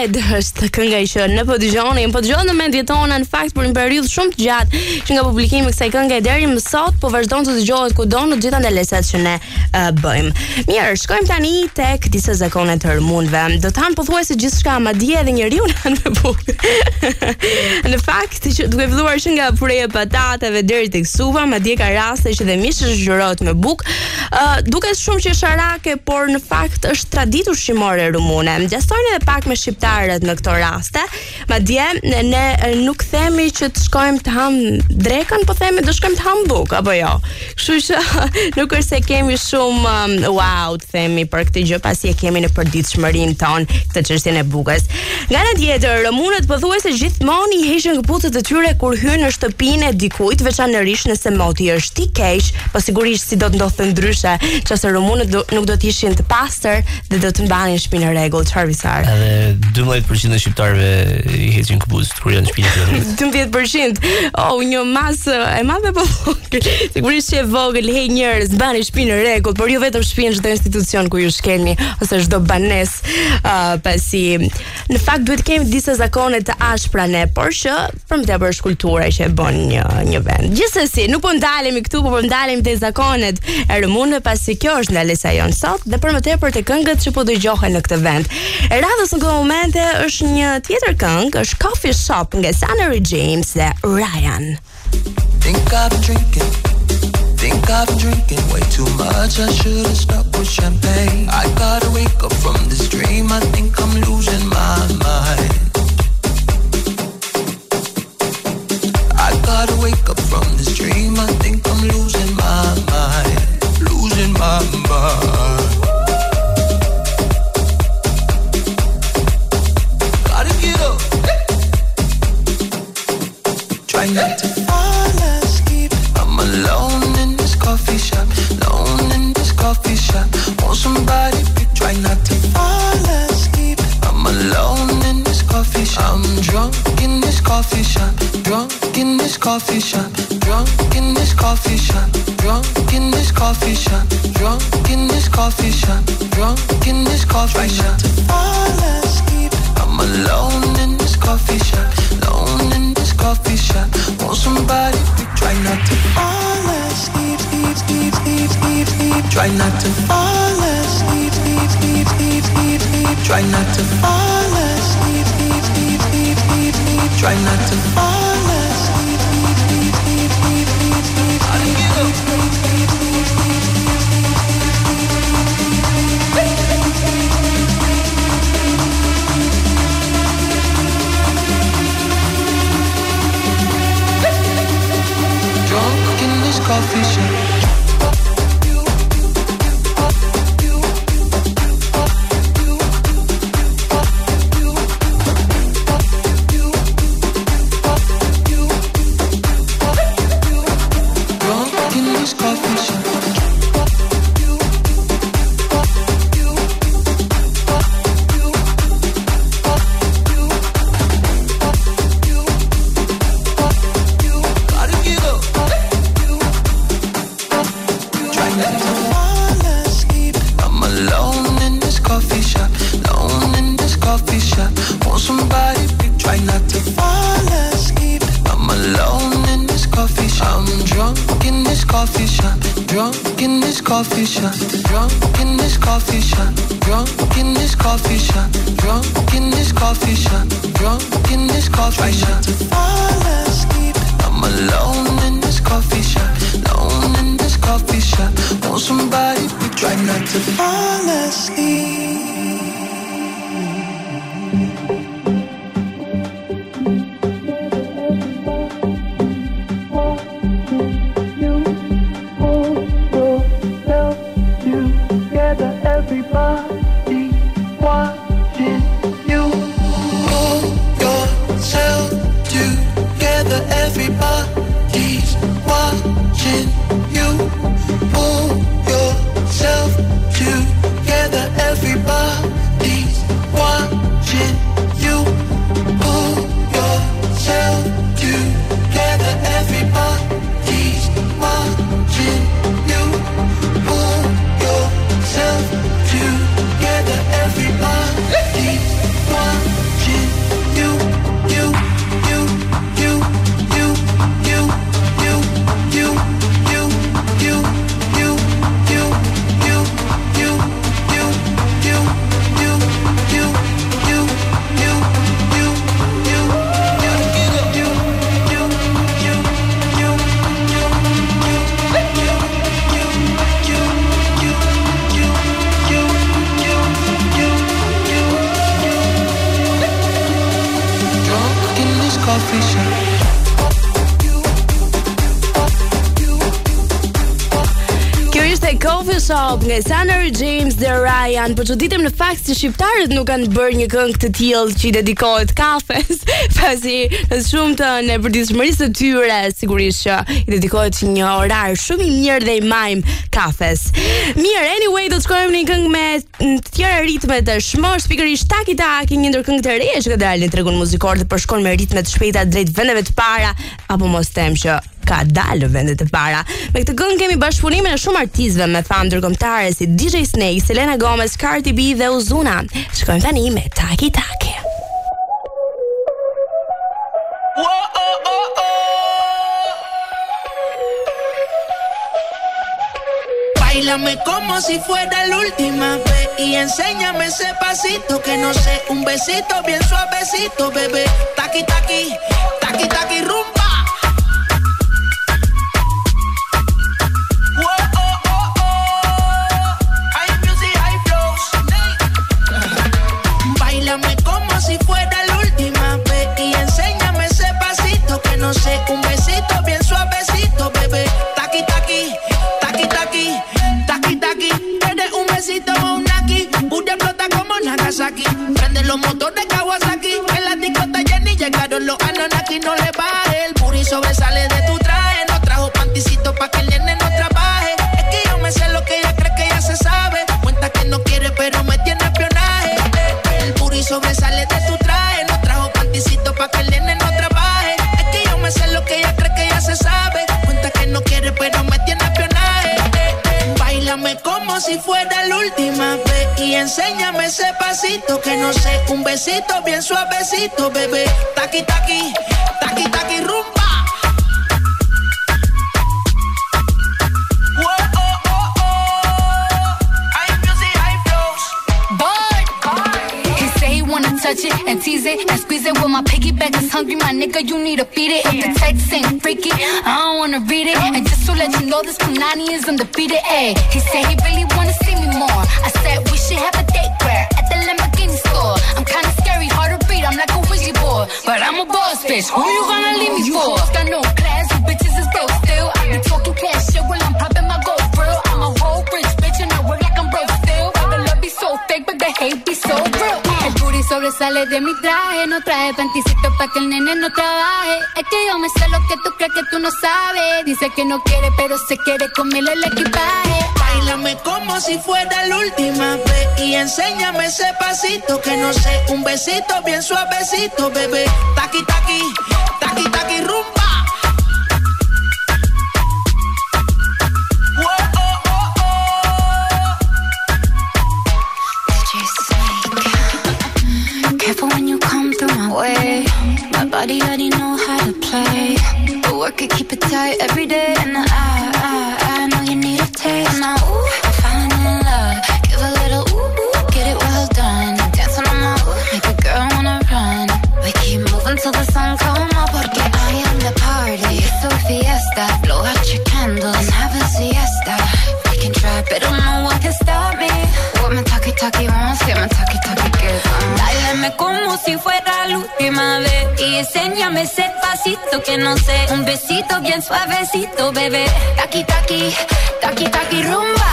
Ride është kënga që ne po dëgjoni, po dëgjoni në mendjet tona në fakt për një periudhë shumë të gjatë që nga publikimi i kësaj kënge deri më sot po vazhdon të dëgjohet kudo në të gjitha ndalesat që ne uh, bëjmë. Mirë, shkojmë tani tek disa zakone të rëmundve. Do të hanë pothuajse gjithçka, madje edhe njeriu në me bukë. Në fakt që duke filluar që nga pureja e patatave deri tek supa, madje ka raste që dhe mishi zhurrohet me bukë. Uh, duket shumë që sharake, por në fakt është traditë ushqimore rumune. Gjasoni edhe pak me shqiptarët në këto raste. Madje ne nuk themi që të shkojmë të ham drekën, po themi do shkojmë të ham bukë apo jo. Kështu që nuk është se kemi shumë um, wow të themi për këtë gjë pasi e kemi në përditshmërinë tonë këtë çështjen e bukës. Nga ana tjetër, rumunët pothuajse gjithmonë i heqin këpucët e tyre kur hynë në shtëpinë e dikujt, veçanërisht nëse moti është i keq, po sigurisht si do të ndodhte ndryshe, qase rumunët do, nuk do të ishin të pastër dhe do të mbanin shtëpinë në rregull. Çfarë visar? Edhe dymbëdhjetë përqind e shqiptarëve i heqin këpucët kur janë në shtëpinë e tyre. dymbëdhjetë përqind. Oh, një masë e madhe po vogël. Sigurisht që e vogël hej njerëz, mbani shtëpinë në rregull, por jo vetëm shtëpinë, çdo institucion ku ju shkelni ose çdo banesë, uh, pasi në fakt duhet kemi disa zakone të ashpra ne, por që për më tepër është kultura që e bën një një vend. Gjithsesi, nuk po ndalemi këtu, por po ndalemi te zakonet e rumunëve, pasi kjo është ndalesa jon sot dhe për më tepër te këngët që po dëgjohen në këtë vend. E radhës në këtë momente është një tjetër këngë, është Coffee Shop nga Sunny James dhe Ryan. Think I've been drinking, think I've been drinking way too much. I should have stuck with champagne. I gotta wake up from this dream. I think I'm losing my mind. I gotta wake up from this dream. I think I'm losing my mind, losing my mind. Gotta get up. Try not to fall asleep. I'm alone in this coffee shop, alone in this coffee shop. Want somebody to try not to fall asleep. I'm alone in this coffee shop. I'm drunk in this coffee shop, drunk in this coffee shop, drunk in this coffee shop, drunk in this coffee shop, drunk in this coffee shop, drunk in this coffee shop. To fall asleep. I'm alone in this coffee shop, alone in this coffee shop. Want somebody to try not to fall asleep, sleep, sleep, sleep, sleep, sleep. Try not to fall asleep, sleep, sleep, sleep, sleep, sleep. Try not to fall asleep, sleep, sleep, sleep, sleep, sleep. Try not to fall asleep, sleep, sleep, sleep, sleep, sleep, sleep. How do you get up? Drunk in this coffee shop. Coffee shop, drunk in this coffee shop, drunk in this coffee shop, drunk in this coffee shop, drunk in this coffee shop. To fall asleep. I'm alone in this coffee shop, alone in this coffee shop. Want somebody to try not to fall asleep. Everybody coffee shop. Kjo ishte Coffee Shop nga Sanary James dhe Ryan. Po çuditem në fakt se shqiptarët nuk kanë bërë një këngë të tillë që i dedikohet kafes, pasi në shumë të në përditshmërisë të tyre sigurisht që i dedikohet një orar shumë i mirë dhe i majm kafes. Mirë, anyway, do të shkojmë në një këngë me të tjera ritme të shmosh, pikërisht Taki Taki, një ndër këngë të reja që ka dalë në tregun muzikor dhe përshkon me ritme të shpejta drejt vendeve të para, apo mos them që ka dalë vendet e para. Me këtë këngë kemi bashkëpunime në shumë artistëve me famë ndërkombëtare si D J Snake, Selena Gomez, Cardi B dhe Ozuna. Shkojmë tani me Taki Taki. Báilame como si fuera la última vez y enséñame ese pasito que no sé, un besito bien suavecito, bebé. Taki taki, taki taki rumba. Báilame como si fuera la última vez y enséñame ese pasito que no sé, un besito bien suavecito, bebé. Taki taki, taki taki, taki taki. Eres un besito o un naki, Buda explota como Nagasaki. Prende los motores Kawasaki, en la disco está llena y llegaron los Anunnaki. No le baje, el booty sobresale de tu traje. No trajo panticito pa' que el nene no trabaje. Es que yo me sé lo que ella cree que ya se sabe. Cuenta que no quiere pero me tiene espionaje. El booty sobresale de tu traje. No trajo panticito pa' que el nene no trabaje. Es que yo me sé lo que ella cree que ya se sabe. Cuenta que no quiere pero me tiene espionaje. Báilame como si fuera la última vez y enséñame ese pasito que no sé, un besito bien suavecito, bebé. Taki taki, taki taki rumba. Touch it and tease it and squeeze it. Well, my piggyback is hungry, my nigga, you need to feed it. If the text ain't freaky, I don't wanna read it. And just to let you know, this Punani is undefeated. Ayy, he said he really wanna see me more. I said we should have a date where at the Lamborghini store. I'm kinda scary, hard to read, I'm like a Ouija board, but I'm a boss bitch. Who you gonna leave me for? You got no class, you bitches is broke still. I be talking cash shit while I'm popping my gold grill. I'm a whole rich bitch and I work like I'm broke still. But the love be so fake, but the hate be so real. Sobresale de mi traje, no traje panticito pa' que el nene no trabaje. Es que yo me sé lo que tú crees que tú no sabes. Dice que no quiere, pero se quiere comerle el equipaje. Báilame como si fuera la última vez y enséñame ese pasito que no sé, un besito bien suavecito, bebé. Taki taki, taki taki rumba. Careful when you come through my way. My body already know how to play. But work it, keep it tight every day. And I, I, I know you need a taste. Now, ooh, I'm falling in love. Give a little ooh, ooh, get it well done. Dancing on my ooh, make a girl wanna run. We keep moving till the sun come up. Porque I am the party. It's a fiesta. Blow out your candles and have a siesta. We can try, but no one can stop me. What my talkie talkie wants, get my talkie talkie gets on. Báilame como si fuera la última vez y enséñame ese pasito que no sé, un besito bien suavecito, bebé. Taki taki, taki taki rumba.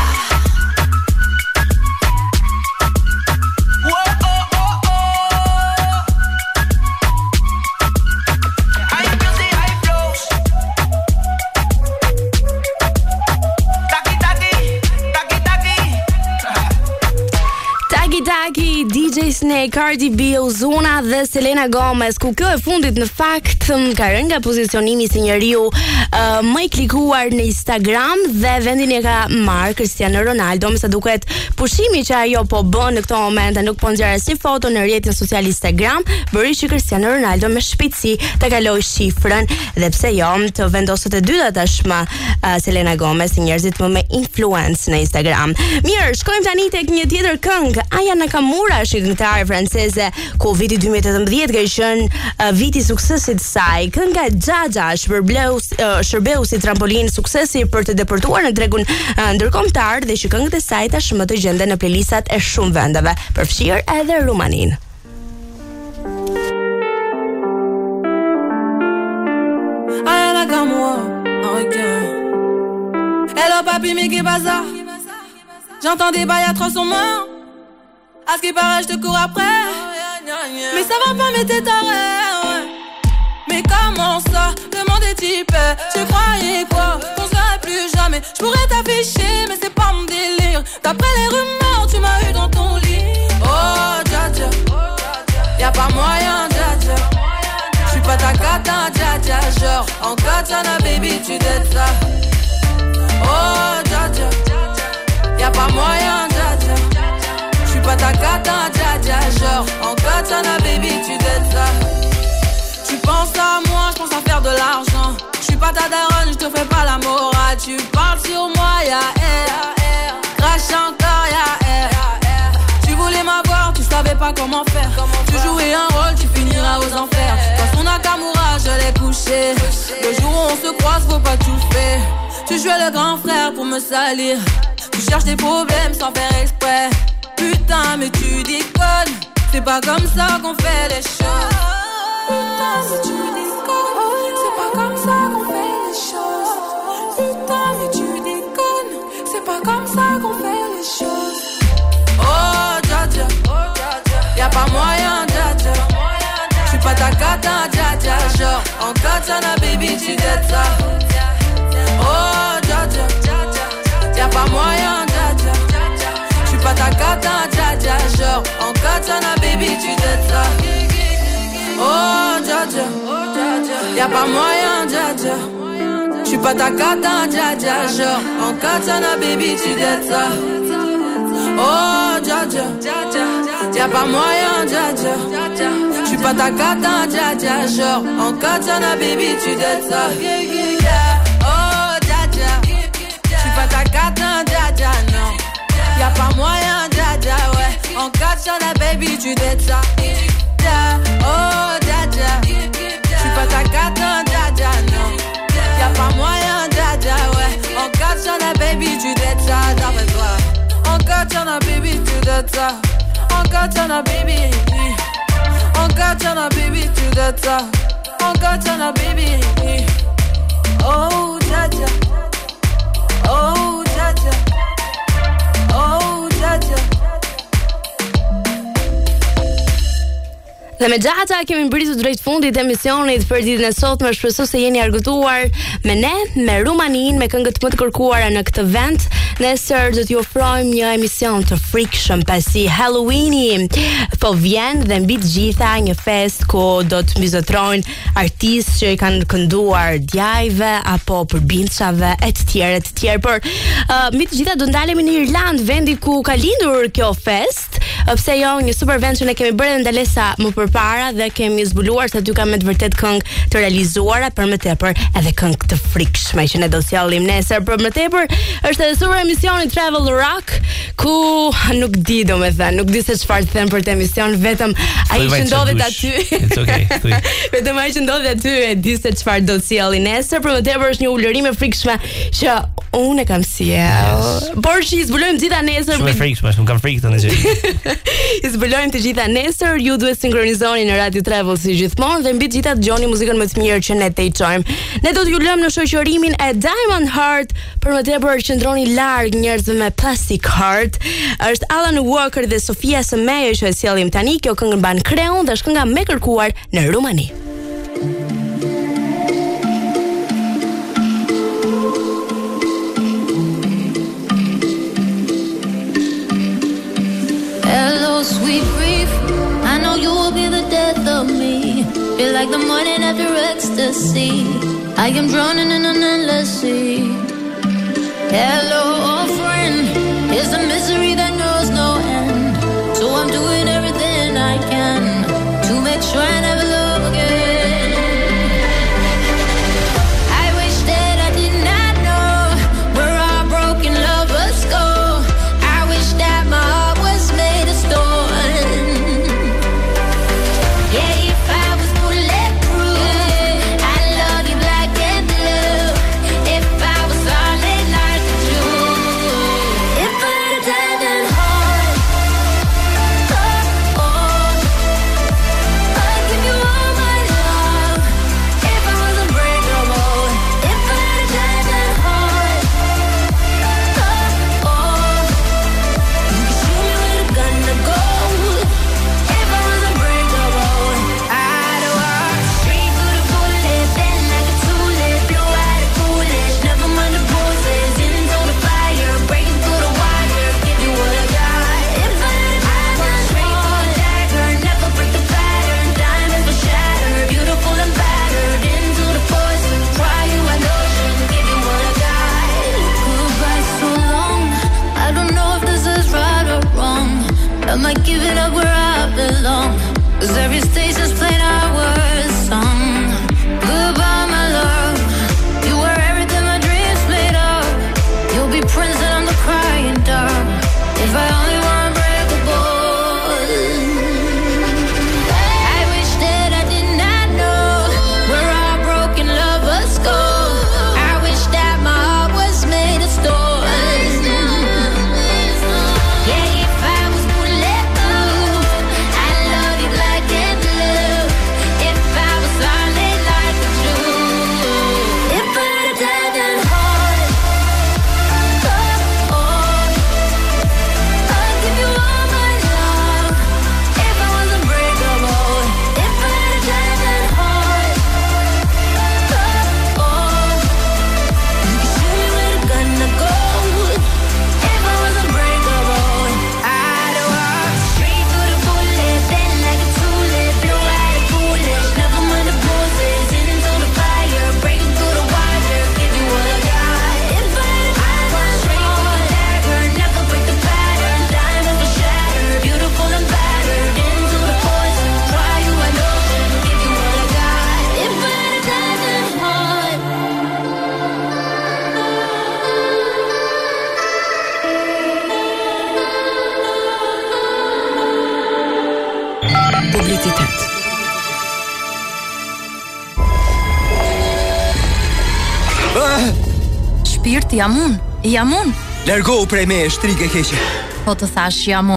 D J Snake, Cardi B, Ozuna dhe Selena Gomez, ku kjo e fundit në fakt ka rënë nga pozicionimi si njeriu uh, më i klikuar në Instagram dhe vendin e ka marrë Cristiano Ronaldo, me sa duket pushimi që ajo po bën në këto momente nuk po nxjerr asnjë foto në rrjetin social Instagram, bëri që Cristiano Ronaldo me shpejtësi të kalojë shifrën dhe pse jo të vendoset e dyta tashmë uh, Selena Gomez si njerëzit më me influence në Instagram. Mirë, shkojmë tani tek një tjetër këngë. Aya Nakamura është një këngëtare franceze ku viti dy mijë e tetëmbëdhjetë ka qenë uh, viti i suksesit saj. Kënga Xhaxha shpërbleu uh, shërbeu si trampolin suksesi për të deportuar në tregun uh, ndërkombëtar dhe që këngët e saj tashmë të gjenden në playlistat e shumë vendeve, përfshirë edhe Rumaninë. Nakamura. Ok. Hello papi, mais qu'est pas ça? J'entends des bails atroces en main. À ce qui paraît, je te cours après. Mais ça va pas, mais t'es taré. Mais comment ça? Le monde est typé. Tu croyais quoi? Qu'on serait plus jamais. Je pourrais t'afficher, mais c'est pas mon délire. D'après les rumeurs, tu m'as eu dans ton lit. Oh, dja dja. Y'a pas moyen, dja dja. J'suis pas ta cata, dja dja. Genre, en katana, baby, tu dettes ça. Oh, dja dja. Y'a pas moyen, dja dja. J'suis pas ta cata, dja dja. Genre, en katana, baby, tu dettes ça. Tu penses à moi, j'pense à faire de l'argent. J'suis pas ta daronne, j'te fais pas la morale. Tu parles sur moi, y'a air. Crache encore, y'a air. Tu voulais m'avoir, tu savais pas comment faire. Tu jouais un rôle, tu finiras aux enfers. Dans son Nakamura, je l'ai couché. Le jour où on se croise, faut pas tout faire. Tu jouais le grand frère pour me salir. Tu cherches des problèmes sans faire exprès. Putain, mais tu déconnes. C'est pas comme ça qu'on fait les choses. Putain, mais tu déconnes. C'est pas comme ça qu'on fait les choses. Putain, mais tu déconnes. C'est pas comme ça qu'on fait les choses. Oh, dja dja. Y'a pas moyen, dja dja. J'suis pas ta cata, dja dja. Genre, en katana, baby, tu dettes ça. Oh, dja dja. Y'a pas moyen, dja dja. J'suis pas ta cata, dja dja. Genre, en katana, baby, tu dettes ça. Oh, dja dja. Y'a pas moyen, dja dja. J'suis pas ta cata, dja dja. Genre, en katana, baby, tu dettes ça. Oh, dja dja. Y'a pas moyen, dja dja. J'suis pas ta cata, dja dja. Genre, en katana, baby, tu dettes ça. Oh, dja dja. J'suis pas ta cata, dja dja, non. Y'a pas moyen, dja dja, ouais. En katana, baby, tu dettes ça. Oh, dja dja. J'suis pas ta cata, dja dja, non. Y'a pas moyen, dja dja, ouais. En katana, baby, tu dettes ça, d'après toi. En katana, baby, tu dettes ça. En katana, baby. En katana, baby, tu dettes ça. En katana, baby. Oh, dja dja. Oh, dja dja. Oh, dja dja. Dhe me gjata kemi mbritur drejt fundit të emisionit për ditën e sotme. Shpresoj se jeni argëtuar me ne, me Rumaninë, me këngët më të kërkuara në këtë vend. Nesër do t'ju ofrojmë një emision të frikshëm pasi Halloweeni po vjen dhe mbi të gjitha një fest ku do të mbizotrojnë artistë që i kanë kënduar djajve apo përbindshave e të tjerë e të tjerë. Por uh, mbi të gjitha do ndalemi në Irland, vendi ku ka lindur kjo fest. Pse jo, një super vend që ne kemi bërë ndalesa më përpara dhe kemi zbuluar se aty ka me të vërtet këngë të realizuara, për më tepër edhe këngë të frikshme që ne do sjellim nesër. Për më tepër është edhe super emisioni Travel Rock, ku nuk di domethënë, nuk di se çfarë të them për të emision, vetëm ai që ndodhet aty. It's okay. Vetëm ai që ndodhet aty e di se çfarë do të sjelli nesër. Për më tepër është një ulërim e frikshme që unë e kam sjell. Yes. Por që i zbulojmë të gjitha nesër. Shumë frikshme, nuk kam frikë tani gjë. I zbulojmë të gjitha nesër, ju duhet sinkronizoni në Radio Travel si gjithmonë dhe mbi të gjitha dëgjoni muzikën më të mirë që ne të çojmë. Ne do t'ju lëmë në shoqërimin e Diamond Heart, për më tepër qëndroni larg njerëzve me Plastic Heart. Është Alan Walker dhe Sofia Semejo që e sjellim tani. Kjo këngë mban Kreun dhe është kënga më e kërkuar në Rumani. Hello, sweet grief. I know you will be the death of me. Feel like the morning after ecstasy. I am drowning in an endless sea. Hello, old friend. It's a misery that knows no end. So I'm doing everything I can to make sure I never love again. I wish that I did not know where our broken lovers go. I wish that my heart was made of stone. Yeah, if I was bulletproof, I love you black and blue. If I was solid like a jewel, if I had a diamond komplicitet. Ah! Shpirti jam unë, jam unë. Largohu prej me, shtrigë e keqe. Po të thash jam unë.